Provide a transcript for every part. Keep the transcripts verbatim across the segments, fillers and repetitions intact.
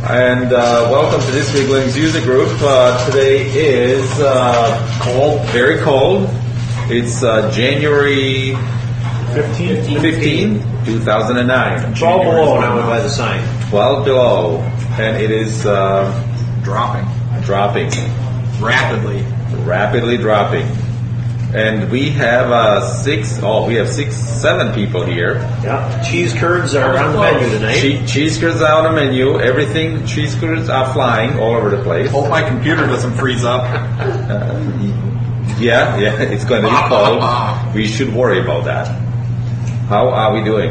And uh, welcome to this week's Linux User Group. Uh, today is uh, cold, very cold. It's uh, January fifteenth, two thousand nine. twelve below now by the sign. twelve below. And it is uh, dropping. Dropping. Rapidly. Rapidly dropping. And we have uh, six, oh, we have six, seven people here. Yeah, cheese curds are on the menu tonight. Che- cheese curds are on the menu. Everything, cheese curds are flying all over the place. Hope my computer doesn't freeze up. Uh, yeah, yeah, it's going to be cold. We should worry about that. How are we doing?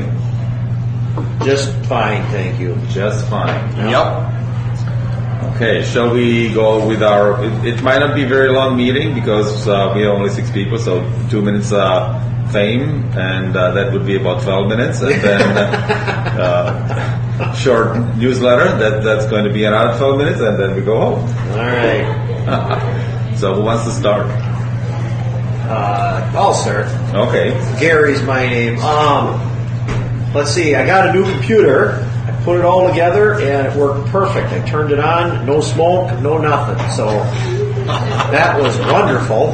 Just fine, thank you. Just fine. Yep. Okay, shall we go with our... It, it might not be a very long meeting because uh, we are only six people, so two minutes uh, fame, and uh, that would be about twelve minutes, and then uh, short newsletter, that that's going to be another twelve minutes, and then we go home. All right. So who wants to start? Uh, I'll start. Okay. Gary's my name. Um, let's see, I got a new computer. Put it all together and it worked perfect. I turned it on, no smoke, no nothing. So that was wonderful.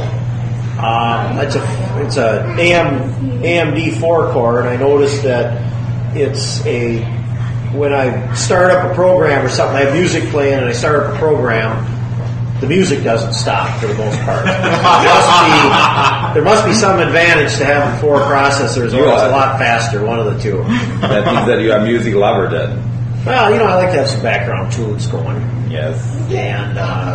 Um, it's a it's a A M D four core, and I noticed that it's a when I start up a program or something, I have music playing and I start up a program, the music doesn't stop for the most part. There must be, there must be some advantage to having four processors, or it's a lot faster, one of the two. That means that you are a music lover then. Well, you know, I like to have some background tunes going. Yes. And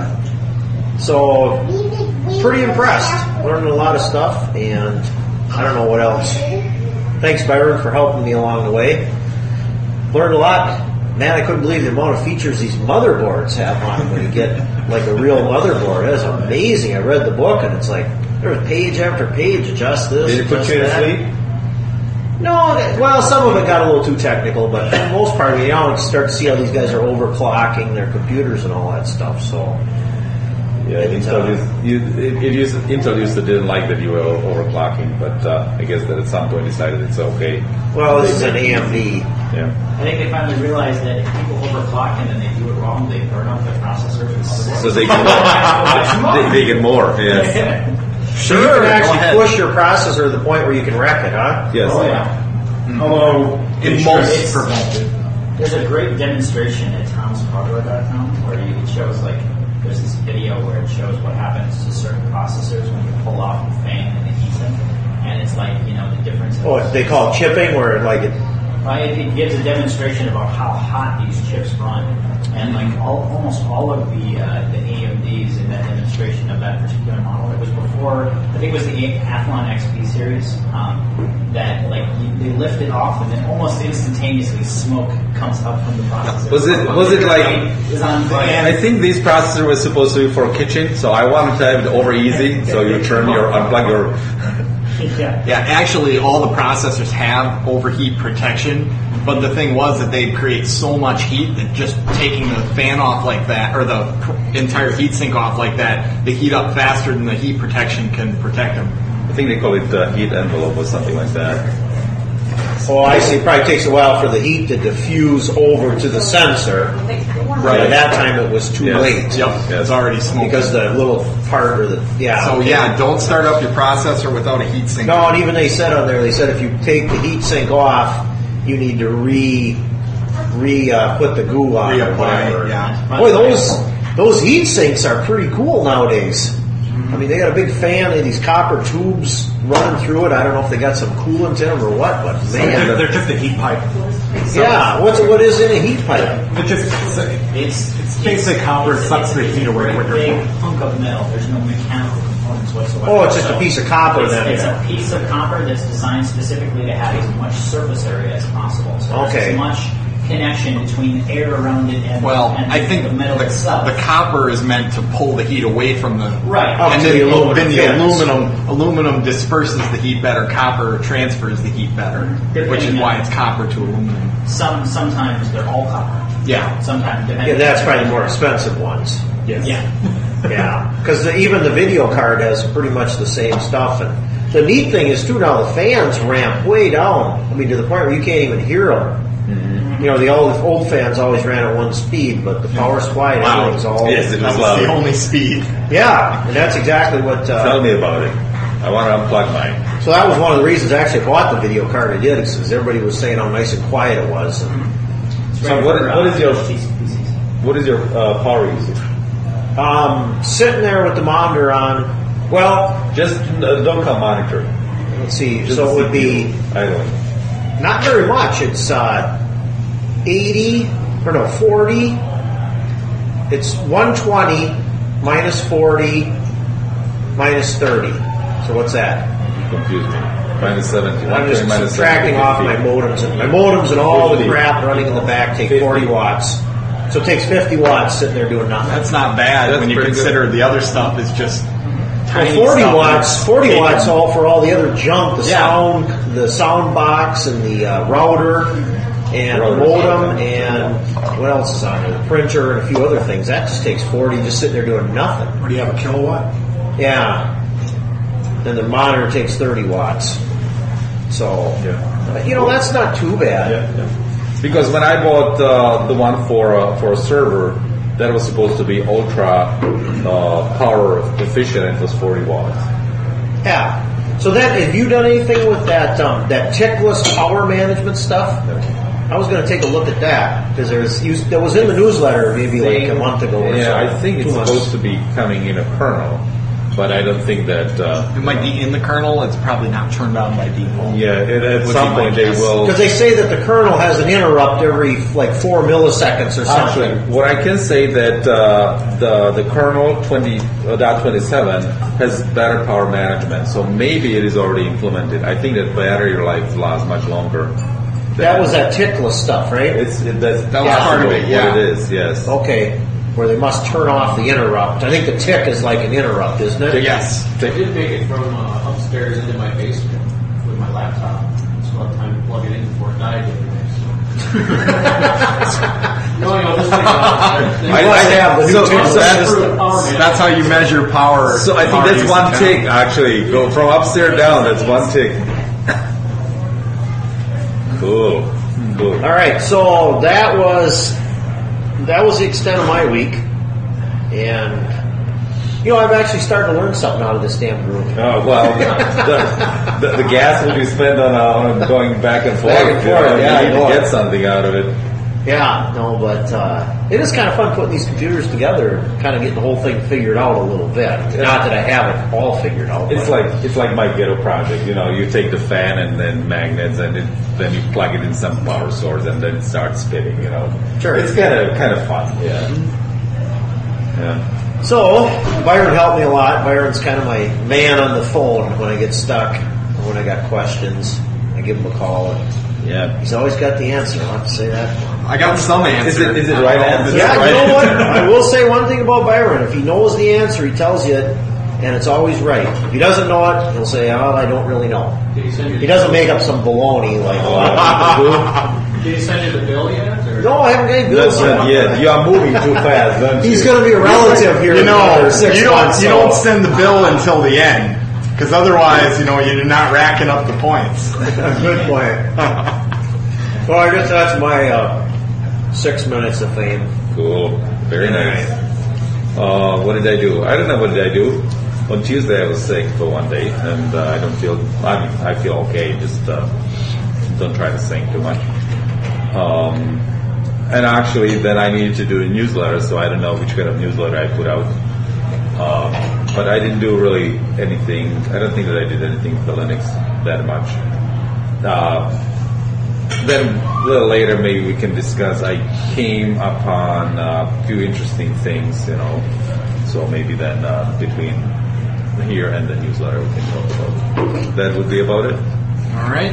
uh, so, pretty impressed. Learned a lot of stuff, and I don't know what else. Thanks, Byron, for helping me along the way. Learned a lot. Man, I couldn't believe the amount of features these motherboards have on them when you get like a real motherboard. It was amazing. I read the book, and it's like there's page after page. Adjust this. Did it put you to sleep? No, well, some of it got a little too technical, but for the most part, you know, you start to see how these guys are overclocking their computers and all that stuff. So, yeah, Intel used, you, it, it used, Intel used to didn't like that you were overclocking, but uh, I guess that at some point decided it's okay. Well, this is an A M D. Yeah. I think they finally realized that if people overclock and then they do it wrong, they burn up their processors. And so they get more. they, they get more. Yes. Sure, you can actually push your processor to the point where you can wreck it, huh? Yes. Oh, yeah. Mm-hmm. Although in most prevented. There's a great demonstration at toms hardware dot com where you, it shows like there's this video where it shows what happens to certain processors when you pull off the fan and the heatsink, and it's like, you know, the difference. Oh, they call it chipping, where like it. Right, it, it gives a demonstration about how hot these chips run, and like all, almost all of the uh, the A M Ds in that demonstration of that particular model. It was before, I think it was the Athlon X P series, um, that like you, they lift it off and then almost instantaneously smoke comes up from the processor. Was it was it like? Is on fire. I think this processor was supposed to be for kitchen, so I wanted to have it over easy. So you turn your unplug your. Yeah. Yeah, actually all the processors have overheat protection, but the thing was that they create so much heat that just taking the fan off like that, or the entire heatsink off like that, they heat up faster than the heat protection can protect them. I think they call it uh, heat envelope or something like that. Oh, I see. It probably takes a while for the heat to diffuse over to the sensor. Right. By that time, it was too yes. late. Yep, yes. It's already smoking. Because the little part or the, yeah. So, okay. yeah, don't start up your processor without a heat sink. No, and even they said on there, they said if you take the heat sink off, you need to re, re uh, put the goo on or whatever. Yeah. Boy, those, those heat sinks are pretty cool nowadays. I mean, they got a big fan, they have these copper tubes running through it. I don't know if they got some coolant in them or what, but man. They're, they're just a heat pipe. So, yeah, what's what is in a heat pipe? It's just It's, it's basic copper sucks the heat away a quicker. big hunk of metal. There's no mechanical components whatsoever. Oh, it's just So a piece of copper it's, then. It's a piece of copper that's designed specifically to have as much surface area as possible. So Okay. there's as much connection between air around it and, Well, and I think the metal the, itself. the copper is meant to pull the heat away from the Right. Up and to then the the, aluminum then the fins. aluminum aluminum disperses the heat better. Copper transfers the heat better, which is why it's copper to aluminum. Some sometimes they're all copper. Yeah. Sometimes depending. Yeah, that's probably the more expensive ones. Yes. Yeah. Yeah, because even the video card has pretty much the same stuff. And the neat thing is, too, now the fans ramp way down. I mean, to the point where you can't even hear them. You know, the old old fans always ran at one speed, but the power supply and Wow. everything's all Yes, it That was was loud. the only speed. yeah, and that's exactly what. Uh, Tell me about it. I want to unplug mine. So that was one of the reasons I actually bought the video card. I did because everybody was saying how nice and quiet it was. And, So what, what is your P C Cs. what is your uh, power usage? um, sitting there with the monitor on. Well, Just uh, don't come monitor. let's see. Just So it would be idling. not very much. It's uh, eighty or no forty. It's one twenty minus forty minus thirty. So what's that? Confuse me. Minus seventy. I'm just minus subtracting seventy, off my fifty. modems and my modems and all the fifty. crap running in the back take fifty. forty watts. So it takes fifty watts sitting there doing nothing. That's not bad That's when you pretty good. consider the other stuff is just Well, tiny forty stuff. watts, forty Taking- watts all for all the other junk, the Yeah. sound, the sound box, and the uh, router, and the Router. modem, and what else is on there? The printer and a few other things. That just takes forty, just sitting there doing nothing. What do you have, a kilowatt? Yeah. And the monitor takes thirty watts. So, Yeah. uh, you know, that's not too bad. Yeah, yeah. Because when I bought uh, the one for uh, for a server, that was supposed to be ultra uh, power efficient, and it was forty watts. Yeah. So then, have you done anything with that um, that tickless power management stuff? I was going to take a look at that because there's you, that was in the newsletter maybe like a month ago. Or Yeah, so. I think it's Two months. supposed to be coming in a kernel, but I don't think that. Uh, It might be in the kernel. It's probably not turned on by default. yeah, it, at Would some be my point they guess. will. Because they say that the kernel has an interrupt every like four milliseconds or something. Actually, what I can say that uh, the the kernel twenty dot twenty seven has better power management, so maybe it is already implemented. I think that battery life lasts much longer. That was that tickless stuff, right? It's it, that's That was part of it, what yeah. it is. Yes. Okay, where they must turn off the interrupt. I think the tick is like an interrupt, isn't it? Yes. I did make it from uh, upstairs into my basement with my laptop. So I'll have time to plug it in before it died the other day. So. no, you know, this thing uh, I must have the new so, tick. so That's, for the power man. that's how you measure power. So I think power that's usage one now. tick actually. Go from upstairs down. That's one tick. Cool. Cool. All right, so that was that was the extent of my week, and you know I'm actually starting to learn something out of this damn group. Oh well, the, the, the gas will be spent on, uh, on going back and forth. Back and you know, forth, you yeah, I need know to it. get something out of it. Yeah, no, but uh, it is kind of fun putting these computers together, and kind of getting the whole thing figured out a little bit. Not that I have it all figured out. It's but- like it's like my ghetto project. You know, you take the fan and then magnets, and it, then you plug it in some power source, and then it starts spinning. You know, Sure. It's kind of kind of fun. Yeah. Yeah. So Byron helped me a lot. Byron's kind of my man on the phone when I get stuck or when I got questions. I give him a call, and Yeah. he's always got the answer. I'll have to say that. I got some answer. Is it- is it right answer? Yeah, right. you know what? I will say one thing about Byron. If he knows the answer, he tells you it, and it's always right. If he doesn't know it, he'll say, oh, I don't really know. Did he send you He doesn't make up some baloney like, oh, Did he send you the bill yet? Or? no, I haven't got any bills Not yet. yet. You are moving too fast, don't you? He's going to be a relative here You in know, another six you don't months. you so- don't send the bill until the end, because otherwise, you know, you're not racking up the points. Good point. Well, I guess that's my uh, six minutes of fame. Cool. Very nice. Uh, what did I do? I don't know what did I do. On Tuesday I was sick for one day, and uh, I don't feel. I mean, I feel okay. Just uh, don't try to sing too much. Um, and actually, then I needed to do a newsletter, so I don't know which kind of newsletter I put out. Um, but I didn't do really anything. I don't think that I did anything for Linux that much. Uh, Then a little later, maybe we can discuss. I came upon uh, a few interesting things, you know. So maybe then uh, between here and the newsletter, we can talk about. That would be about it. All right.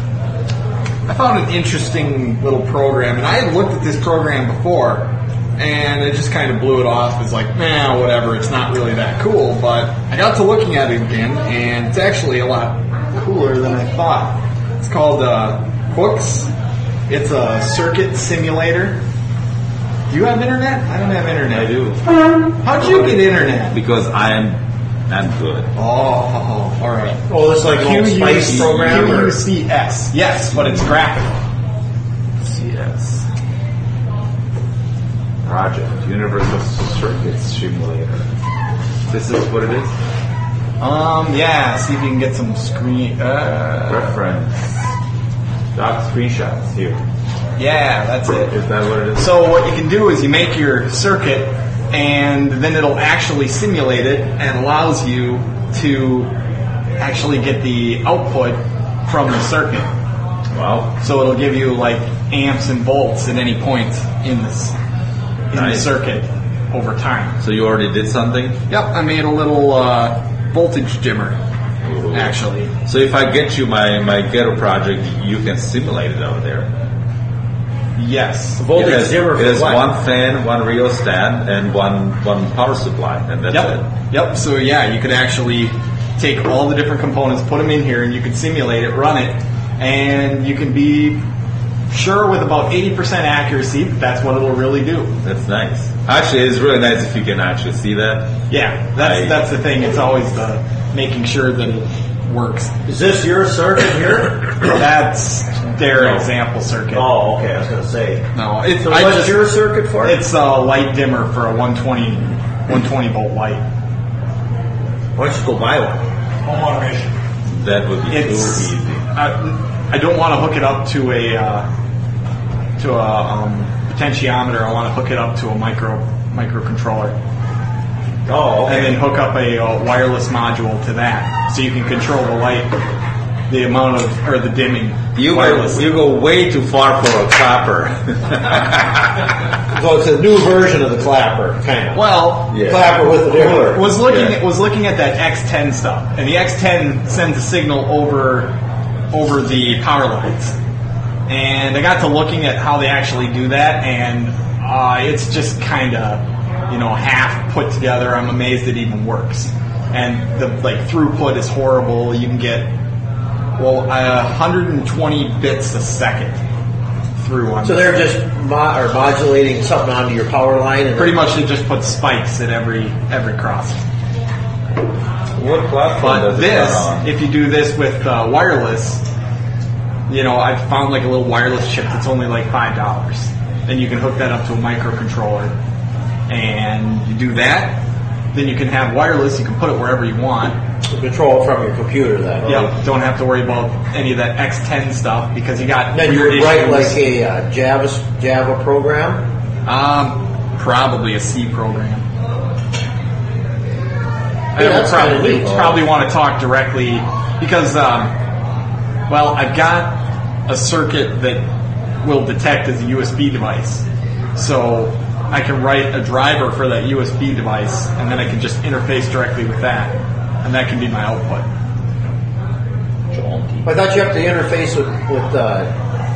I found an interesting little program, and I had looked at this program before, and I just kind of blew it off as like, nah, whatever, it's not really that cool. But I got to looking at it again, and it's actually a lot cooler than I thought. It's called uh, Hooks. It's a circuit simulator. Do you have internet? I don't have internet. I do. How'd you get internet? Because I'm I'm good. Oh, all right. Oh, it's like an old Spice program? Q Or? U C S. Yes, but it's graphical. project, Universal Circuit Simulator. This is what it is? Um, yeah, see if you can get some screen... Uh, Reference. Doc screenshots here. yeah, that's it. Is that what it is? So what you can do is you make your circuit, and then it'll actually simulate it and allows you to actually get the output from the circuit. Wow. So it'll give you like amps and volts at any point in this in Nice. the circuit over time. So you already did something? Yep, I made a little uh, voltage dimmer, Ooh. actually. So if I get you my, my ghetto project, you can simulate it over there. Yes. Voltage it has, dimmer it for has what? one fan, one rheostat, and one one power supply, and that's Yep. it. Yep. So yeah, you could actually take all the different components, put them in here, and you can simulate it, run it, and you can be sure with about eighty percent accuracy that that's what it'll really do. That's nice. Actually, it's really nice if you can actually see that. Yeah, that's I- that's the thing. It's always the making sure that it works. Is this your circuit here? That's their No. example circuit. Oh, okay. I was going to say. No, it's So I what's just, your circuit for? it's a light dimmer for a one twenty volt light. Why don't you go buy one? Home automation. That would be It's too easy. I, I don't want to hook it up to a uh, to a um, potentiometer. I want to hook it up to a micro microcontroller, Oh, okay. and then hook up a, uh wireless module to that, so you can control the light, the amount of or the dimming. You go, wireless. you go way too far for a clapper. So it's a new version of the clapper, kind of. Well, Yeah. Clapper with the dimmer. was looking Yeah. at, was looking at that X ten stuff, and the X ten sends a signal over over the power lines, and I got to looking at how they actually do that, and uh, it's just kind of you know half put together. I'm amazed it even works, and the like throughput is horrible. You can get well uh, one hundred twenty bits a second through on. So they're just mo- or modulating something onto your power line, and pretty much they just put spikes at every every crossing. What platform But does it this, run on? if you do this with uh, wireless, you know, I've found like a little wireless chip that's only like five dollars, and you can hook that up to a microcontroller, and you do that. Then you can have wireless. You can put it wherever you want. control it from your computer. Then. Yep. Don't have to worry about any of that X ten stuff because you got. Then you weird would write issues. like a uh, Java Java program. um, probably a C program. I Yeah, would that's kinda probably neat. probably want to talk directly because, um, well, I've got a circuit that will detect as a U S B device, so I can write a driver for that U S B device, and then I can just interface directly with that, and that can be my output. I thought you have to interface with with, uh,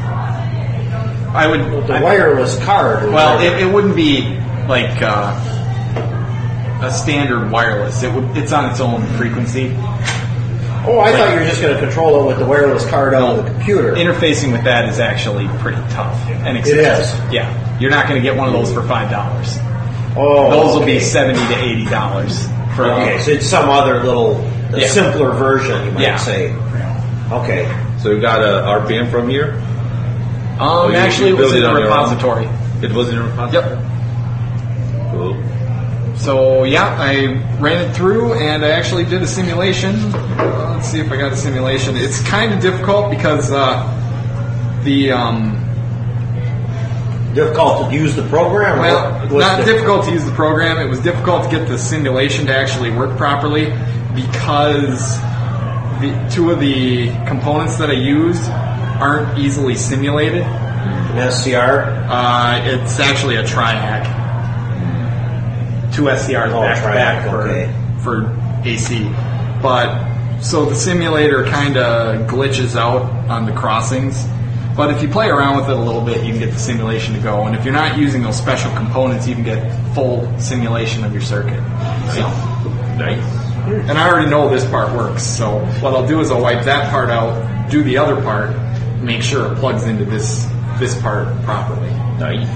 I would with the I- wireless card. or Well, whatever. it, it wouldn't be like uh, a standard wireless. It would. It's on its own frequency. oh, I thought you were just going to control it with the wireless card on the computer. Interfacing with that is actually pretty tough and It expensive. is. Yeah, you're not going to get one of those for five dollars. oh, Those will okay. be seventy to eighty dollars for. Okay, so it's some other little a Yeah. simpler version, you might Yeah. say. Okay. So you got a R P M from here? Um, you- actually, you it was build in it the on your own? repository. It was in your repository? Yep. Cool. So yeah, I ran it through and I actually did a simulation. Uh, let's see if I got a simulation. It's kind of difficult because uh, the um, Difficult to use the program? or well, what- it's what's not the- difficult to use the program. It was difficult to get the simulation to actually work properly because the two of the components that I used aren't easily simulated. An S C R? Uh, it's actually a triac. Two S C Rs Oh, back to triac, back for, okay. for A C. But, so the simulator kind of glitches out on the crossings. But if you play around with it a little bit, you can get the simulation to go. And if you're not using those special components, you can get full simulation of your circuit. So, Nice. and I already know this part works. So what I'll do is I'll wipe that part out, do the other part, make sure it plugs into this this part properly. Nice.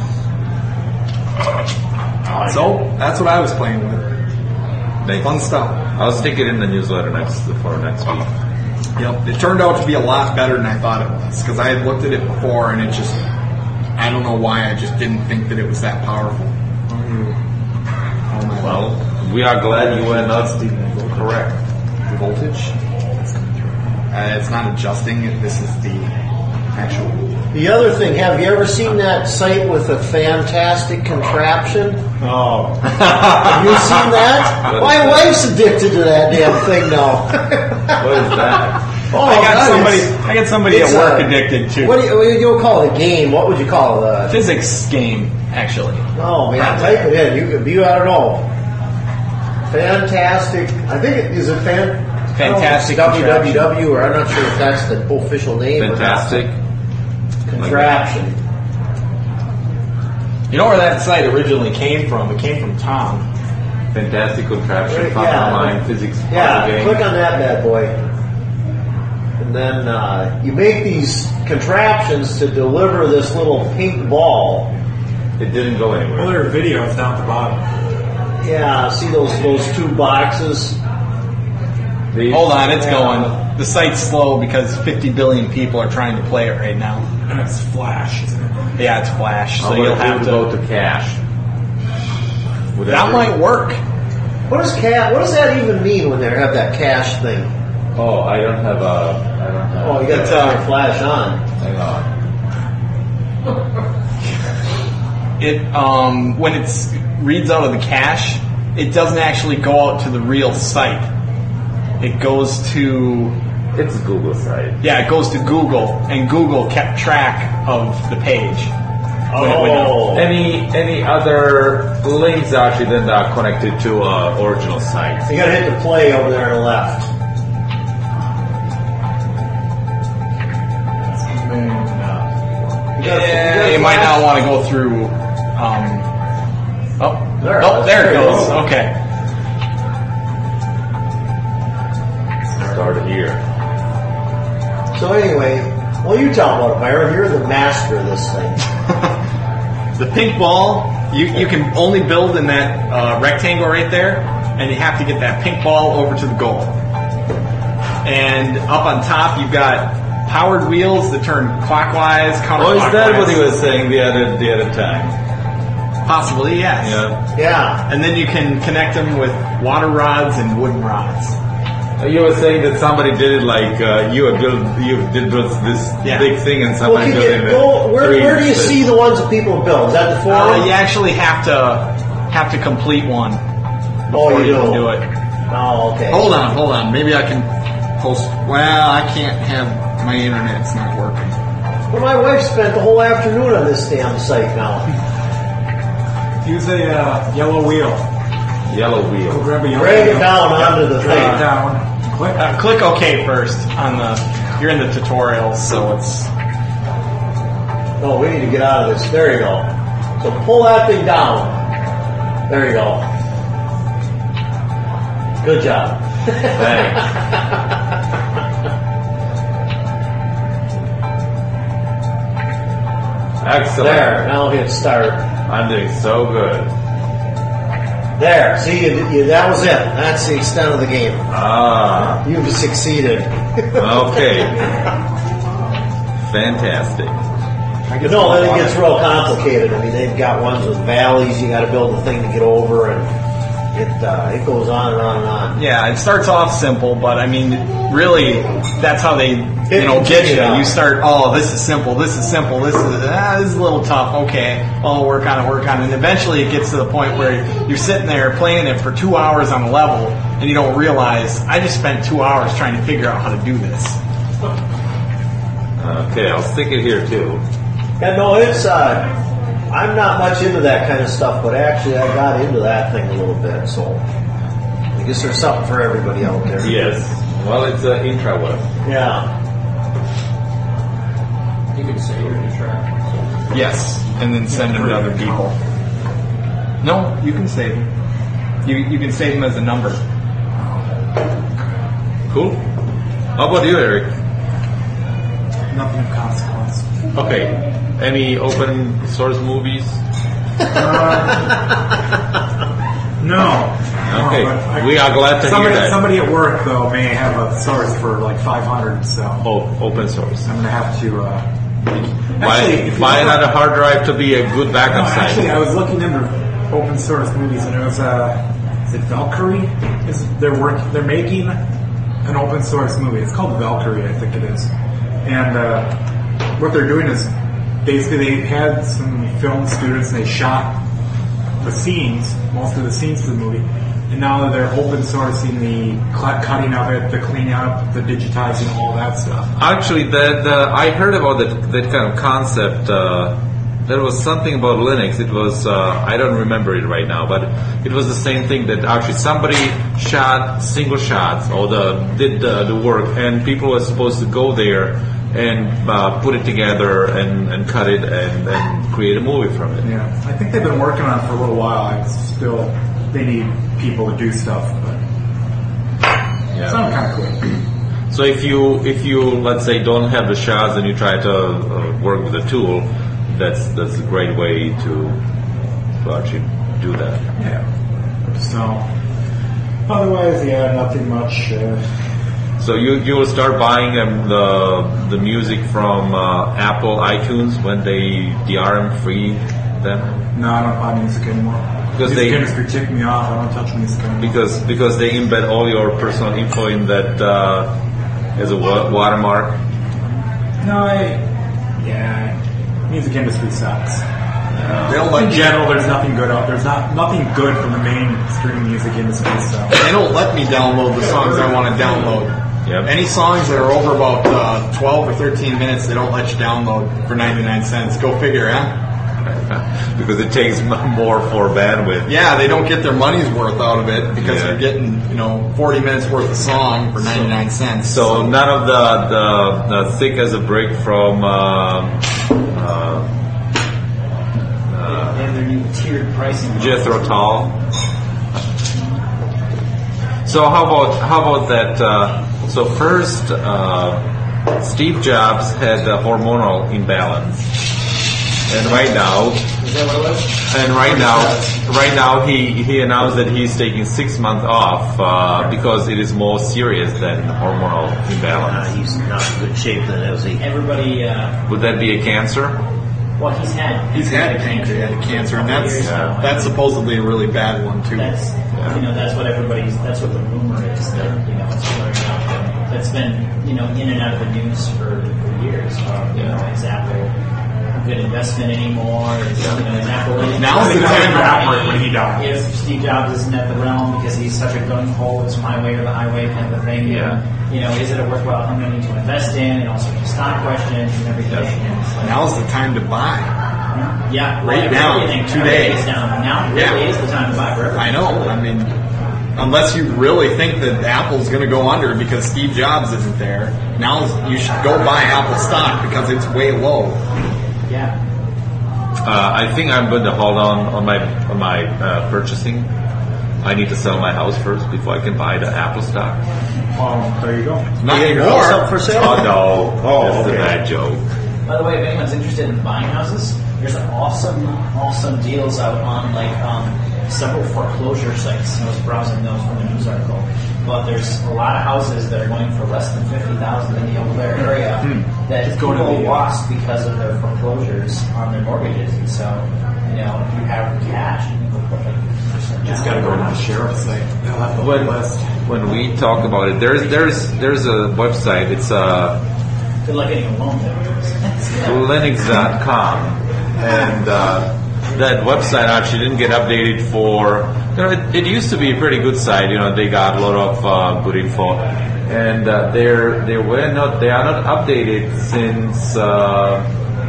So that's what I was playing with. Nice. Fun stuff. I'll stick it in the newsletter next for next week. Yep. It turned out to be a lot better than I thought it was because I had looked at it before and it just, I don't know why I just didn't think that it was that powerful. Well, we are glad you were not correct. Voltage. Uh, it's not adjusting. This is the actual. The other thing, have you ever seen that site with a fantastic contraption? Oh. Have you seen that? My wife's addicted to that damn thing now. What is that? Oh, I got God, somebody. it's- I got somebody at it's work a- addicted to What do you, what do you call it? A game? What would you call it? Uh, physics game. Actually, oh man, type it in. You could view. I don't know. Fantastic. I think it is a fan. Fantastic I don't know if it's W W W, or I'm not sure if that's the official name. Fantastic. But contraption. you know where that site originally came from? It came from Tom. Fantastic contraption. Right, Found yeah. online physics. Yeah, game. click on that bad boy. And then uh, you make these contraptions to deliver this little pink ball. It didn't go Well, anywhere. there are videos down at the bottom. Yeah, see those those two boxes? These- Hold on, it's Yeah. going. The site's slow because fifty billion people are trying to play it right now. And it's Flash, isn't it? Yeah, it's Flash, so How you'll about have if to. you go to cache. Would That work? might work. What does ca- What does that even mean when they have that cache thing? Oh, I don't have a. I don't have. Oh, you got to turn your flash on. Hang on. It um, when it's reads out of the cache, it doesn't actually go out to the real site. It goes to It's Google site. yeah, it goes to Google, and Google kept track of the page. when it went up. Oh, Any any other links actually then are connected to uh, original site? you got to hit the play over there on the left. You gotta- Yeah, gotta you might flash- not want to go through. Um, oh, There, oh, there it there you goes. go. Okay. Start here. So anyway, well, you talk about it, Byron. You're the master of this thing. The pink ball, you, you can only build in that uh, rectangle right there, and you have to get that pink ball over to the goal. And up on top, you've got powered wheels that turn clockwise, counterclockwise. Oh, is that what he was saying the other the other time? Possibly, yes. Yeah. Yeah. And then you can connect them with water rods and wooden rods. You were saying that somebody did it like uh, you had built you did build this Yeah. big thing and Well, somebody can built you, it. go, in where, three where do you inches. see the ones that people build? Is that the forum? Uh, you actually have to have to complete one Oh, before you you can do. do it. Oh, okay. Hold on, hold on. Maybe I can post. Well, I can't have my internet's not working. Well, my wife spent the whole afternoon on this damn site now. Use a uh, yellow wheel. Yellow Go wheel. grab a yellow Drag wheel. it down onto the Drag it thing. down. Click. Uh, click OK first on the. You're in the tutorials, so it's. No, we need to get out of this. There you go. So pull that thing down. There you go. Good job. Thanks. Excellent. There. Now hit start. I'm doing so good. There. See, you, you, that was it. That's the extent of the game. Ah. You've succeeded. Okay. Fantastic. You know, then it gets real complicated. I mean, they've got ones with valleys. You got to build the thing to get over, and it uh, it goes on and on and on. Yeah, it starts off simple, but I mean, really, that's how they, you know, get you. Yeah. You start, oh, this is simple, this is simple, this is ah, this is a little tough. Okay, I'll work on it, work on it, and eventually it gets to the point where you're sitting there playing it for two hours on a level, and you don't realize I just spent two hours trying to figure out how to do this. Okay, I'll stick it here too. Yeah, no, it's. Uh, I'm not much into that kind of stuff, but actually, I got into that thing a little bit. So I guess there's something for everybody out there. Yes. Well, it's uh, intraweb. Yeah. You can say you're in track. Yes, and then send them to other people. No, you can save them. You you can save them as a number. Cool. How about you, Eric? Nothing of consequence. Okay. Any open source movies? No. Okay. No, but I- We are glad to hear somebody, that. Somebody at work, though, may have a source for like five hundred, so Oh, open source. I'm going to have to... Uh, Buy, actually, if you buy look- another hard drive to be a good No, backup site. actually, I was looking into open source movies, and it was uh, is it Valkyrie? Is they're work they're making an open source movie. It's called Valkyrie, I think it is. And uh, what they're doing is basically they had some film students and they shot the scenes, most of the scenes of the movie, and now they're open sourcing the cl- cutting of it, the cleaning up, the digitizing, all that stuff. Actually, the, the I heard about that that kind of concept. Uh, there was something about Linux. It was uh, I don't remember it right now, but it was the same thing that actually somebody shot single shots or the did the, the work, and people were supposed to go there and uh, put it together and, and cut it and, and create a movie from it. Yeah, I think they've been working on it for a little while. It's still they need people to do stuff, but Yeah. it sounds kind of cool. So if you if you let's say don't have the shots and you try to uh, work with a tool, that's that's a great way to to actually do that. Yeah. So otherwise, yeah, nothing much. Uh, So you you will start buying um, the the music from uh, Apple iTunes when they D R M free them no, I don't buy music anymore. Because music they- industry ticked me off. I don't touch music anymore. because because they embed all your personal info in that uh, as a wa- watermark. No, I, yeah, music industry sucks. They'll In let you, general, there's nothing good out. There's not nothing good from the mainstream music industry. So they don't let me download the songs I want to download. Yep. Any songs that are over about uh, twelve or thirteen minutes, they don't let you download for ninety-nine cents. Go figure, huh? Because it takes m- more for bandwidth. Yeah, they don't get their money's worth out of it because Yeah. they're getting, you know, forty minutes worth of song for ninety-nine cents. So none of the the, the thick as a brick from um, uh, They have their new tiered pricing. Jethro Tull. So how about how about that? Uh, so first, uh, Steve Jobs had a hormonal imbalance, and right now, Is that what it was? and right now, right now he he announced that he's taking six months off uh, because it is more serious than hormonal Uh, imbalance. he's not in good shape then, is he? Everybody, uh, Would that be a cancer? well, he's had he's had pancreatic cancer, and that's Yeah. that's supposedly a really bad one too. That's you know that's what everybody's that's what the rumor is that you know it's flaring up. And that's been you know in and out of the news for, for years. Uh, you know, is Apple a good investment anymore? Is, you know, is Apple Now's the time to operate when he dies. If Steve Jobs isn't at the realm because he's such a gung ho, it's my way or the highway kind of a thing. Yeah. You know, is it a worthwhile company to invest in? And all sorts of stock questions and everything. Yes. And it's like, Now's the time to buy. yeah, Right well, now, everything today. is down. Now really Yeah. is the time to buy for everything. I know. I mean, unless you really think that Apple's going to go under because Steve Jobs isn't there, now you should go buy Apple stock because it's way low. Yeah. Uh, I think I'm going to hold on on my on my uh, purchasing. I need to sell my house first before I can buy the Apple stock. um, there you go. Not You got your house up anymore. for sale? Oh no! Oh, That's okay. a bad joke. By the way, if anyone's interested in buying houses, there's awesome, awesome deals out on like um, several foreclosure sites. I was browsing those from a news article, but there's a lot of houses that are going for less than fifty thousand in the Eau Claire area that Just go to people the, uh, lost because of their foreclosures on their mortgages. And so, you know, if you have cash, you can go put like percent Just got down. to go to the sheriff's site. They'll have the When, whole list. when we talk about it, there's there's there's a website. It's uh, Good luck getting a loan there. Linux dot com, and uh, that website actually didn't get updated for. You know, it, it used to be a pretty good site. You know, they got a lot of uh, good info, and uh, they're they were not they are not updated since. Uh,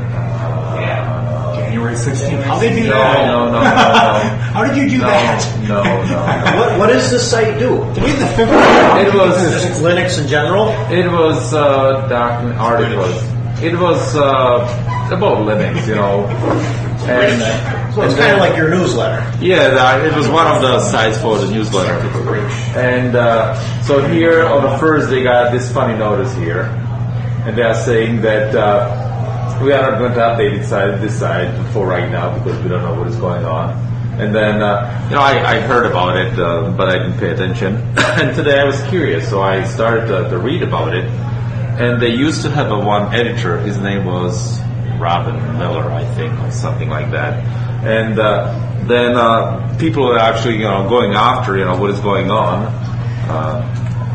January sixteenth. How did they do no, that? no, no, no, no. How did you do No, that? no, no, no. What, what does this site do? Read the fifth. It was Just Linux in general? it was uh, document articles. It was uh, about Linux, you know. And, So it's and kind then- of like your newsletter. Yeah, that, it was one of the sites for the newsletter. And uh, so here on the first, they got this funny notice here, and they are saying that uh, we are not going to update this side, this side for right now because we don't know what is going on. And then, uh, you know, I, I heard about it, uh, but I didn't pay attention. And today I was curious, so I started to, to read about it. And they used to have a one editor. His name was Robin Miller, I think, or something like that. And uh, then uh, people are actually, you know, going after, you know, what is going on. Uh,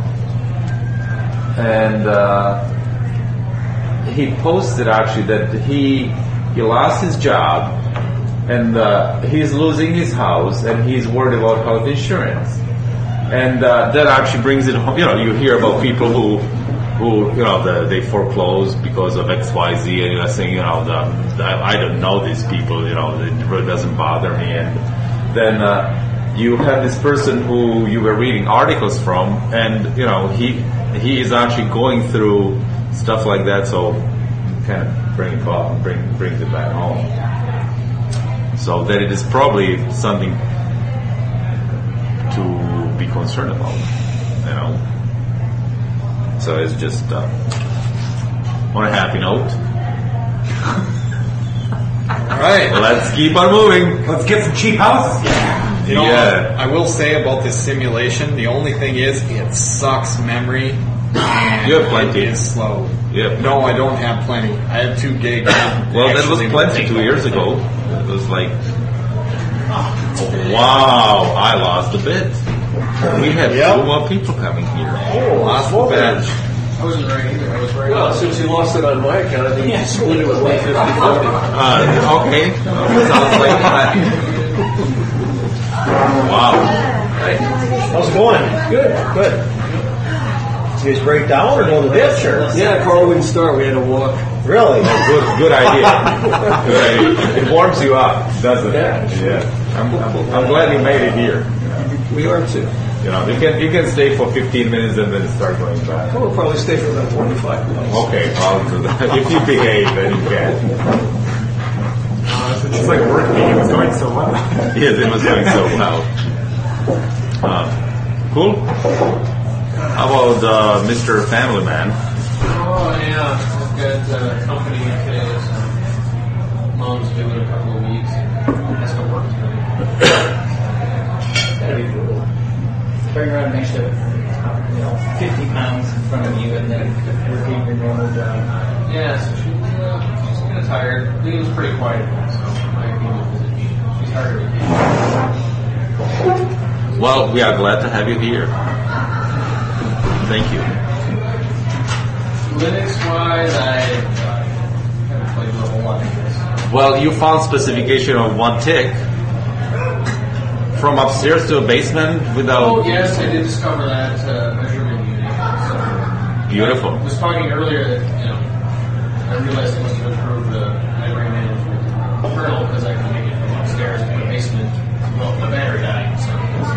and uh, he posted actually that he he lost his job, and uh, he's losing his house, and he's worried about health insurance. And uh, that actually brings it home. You know, you hear about people who, who you know, the, they foreclose because of X, Y, Z, and you're saying, you know, the, the, I don't know these people. You know, it really doesn't bother me. And then uh, you have this person who you were reading articles from, and you know, he he is actually going through stuff like that. So kind of bring it back, bring brings it back home. So that it is probably something to be concerned about, you know. So it's just uh, on a happy note. All right, Let's keep on moving. Let's get some cheap houses. You know, Yeah. I will say about this simulation, the only thing is it sucks memory. And You have plenty. It is slow. Yeah. No, I don't have plenty. I have two gig. Well, that was Actually, plenty two years ago. It was like, wow, I lost a bit. We had Yep. two more people coming here. Lost the bet. I wasn't right either. I was right. Well, since you lost it on my account, I think you split it with one fifty forty. Uh, okay. Sounds like that. Wow. How's it going? Good, good. You guys break down or go to the ditch or? Yeah, car wouldn't start. We had to walk. Really? Good, good idea. Good idea. It warms you up, doesn't it? Yeah. Yeah. I'm, I'm, I'm glad you made it here. We are too. You know, you can you can stay for fifteen minutes and then start going back. We'll probably stay for about twenty-five minutes. Okay, I'll do that. If you behave, then you can. Uh, so it's like a work meeting was going so well. Yes, it was going so well. Uh, cool. How about uh, Mister Family Man? Oh yeah, I've got uh, company today. So mom's due in a couple of weeks. Has to work tonight. That'd be cool. Bring around an extra, you know, fifty pounds in front of you, and then working your normal job. Yeah, so she, uh, she's kind of tired. Lee was pretty quiet, so I came to visit me. She's hard to retain. Well, we are glad to have you here. Thank you. Linux-wise, I uh, haven't played with a whole lot of this. Well, you found specification of one tick from upstairs to a basement without. Oh yes, I did discover that uh, measurement unit. So Beautiful. I was talking earlier that you know I realized I must have improved the memory management kernel because I can make it from upstairs to the basement. Well, the battery died, so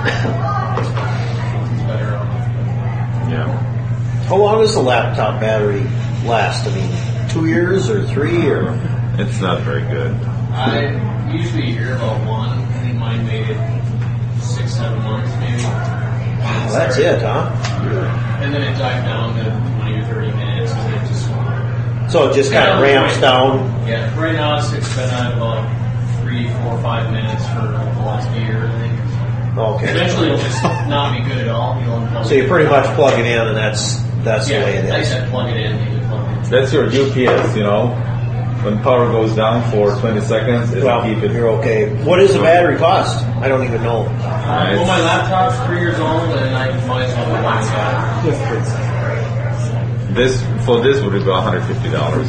it's better off. Yeah. How long does the laptop battery last? I mean, two years or three or? It's not very good. I usually hear about one. I think mine made it six, seven months maybe. Well, that's it, huh? And then it died down to twenty or thirty minutes, and then it just So it just kind of ramps down. yeah. Right now it's it's been at about three, four, five minutes for the last year. I think. Okay. Eventually it'll just not be good at all. You'll unplug So you it. pretty much plug it in, and that's that's yeah. the way it I is. said plug it in. You can plug it in. That's your U P S, you know. When power goes down for twenty seconds, it'll Well, keep it. you're okay. What does the battery cost? I don't even know. Uh, well, my laptop's three years old, and I might as well buy it. Just crazy. This for this would be about one hundred fifty dollars.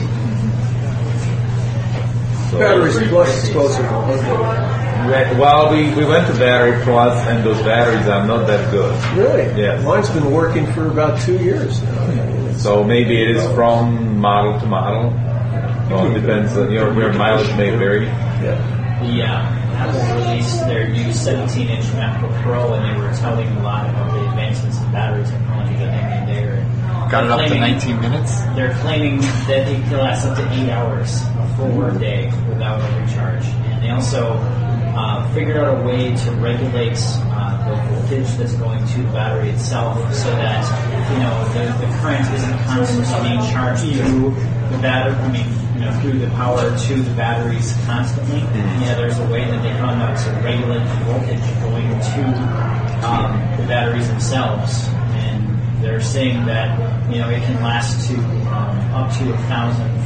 So, Batteries plus explosive. well, we, we went to Battery Plus, and those batteries are not that good. Really? Yes. Mine's been working for about two years now. So maybe it is from model to model. Well, it depends. On your your mileage may vary. Yeah. The uh, Apple released their new seventeen inch MacBook Pro, and they were telling a lot about the advancements in battery technology that they made there. Got it up to Claiming- nineteen minutes. They're claiming that it can last up to eight hours, a full workday, without a recharge. And they also uh, figured out a way to regulate uh, the voltage that's going to the battery itself, so that you know the, the current isn't constantly being charged through the battery. I mean, you know, through the power to the batteries constantly. Yeah, there's a way that they found out to regulate the voltage going to um, the batteries themselves. And they're saying that you know it can last to um, up to a thousand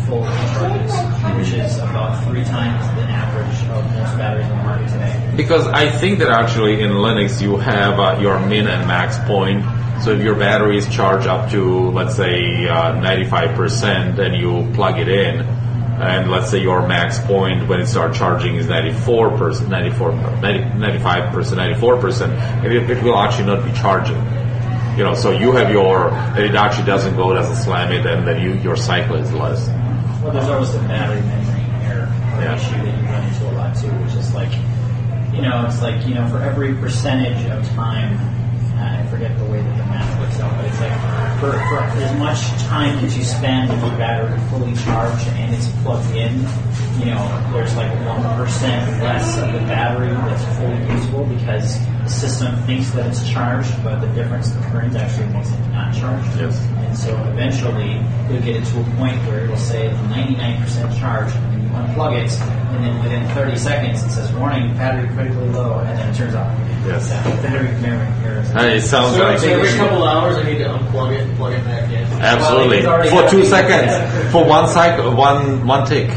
full charges, which is about three times the average of most batteries on the market today. Because I think that actually in Linux you have uh, your min and max point. So if your battery is charged up to, let's say, uh, ninety-five percent and you plug it in, and let's say your max point when it starts charging is ninety-four percent, ninety-four, ninety-five percent, ninety-four percent, and it, it will actually not be charging. You know, so you have your, it actually doesn't go, doesn't slam it, and then you, your cycle is less. Well, there's always the battery memory error Yeah. issue that you run into a lot too, which is like, you know, it's like, you know, for every percentage of time, uh, I forget the way that the math works out, but it's like for, for as much time as you spend with your battery fully charged and it's plugged in, you know, there's like one percent less of the battery that's fully usable because the system thinks that it's charged, but the difference in the current actually makes it not charged. Yes. And so eventually you'll get it to a point where it'll say ninety-nine percent charged, and then you unplug it, and then within thirty seconds it says, warning, battery critically low, and then it turns off. Yes. That battery memory errors. Uh, it sounds So, like so every couple of hours I need to unplug it and plug it back in. absolutely Well, it's already for two happening. seconds, for one cycle, one one tick.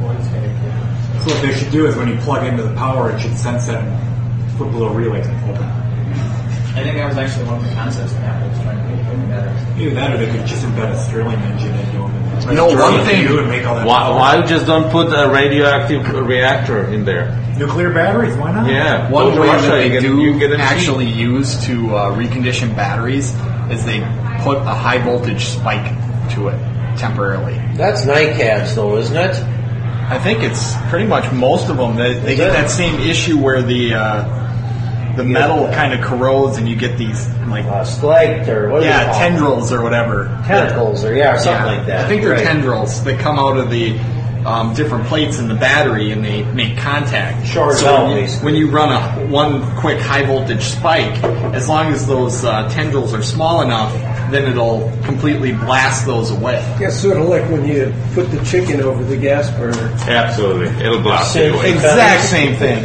So what they should do is when you plug into the power, it should sense that and flip a little relay to open. I think that was actually one of the concepts that Apple was trying to do with batteries. Either that or they could just embed a Stirling engine into them. And You know, Stirling one thing- you and make all that Why, power. why just don't put a radioactive reactor in there? Nuclear batteries, why not? Yeah. One Go to way Russia, that they you get- do you get a actually use to uh, recondition batteries is they put a high voltage spike to it temporarily. That's NiCads, though, isn't it? I think it's pretty much most of them. They, they Is get it? that same issue where the uh, the metal kind of corrodes and you get these like Uh, splagged or what? do yeah they call them? tendrils or whatever. Tentacles or yeah, or something Yeah. like that. I think they're Right. tendrils that come out of the um, different plates in the battery and they make contact. Short so out, when you, basically. when you run a one quick high voltage spike, as long as those uh, tendrils are small enough, then it'll completely blast those away. Yeah, sort of like when you put the chicken over the gas burner. Absolutely, it'll blast Same you away. thing. Exact same thing.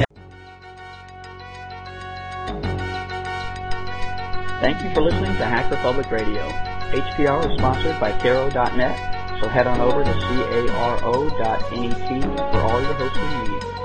Thank you for listening to Hack Republic Radio. H P R is sponsored by Caro dot net, so head on over to caro dot net for all your hosting needs.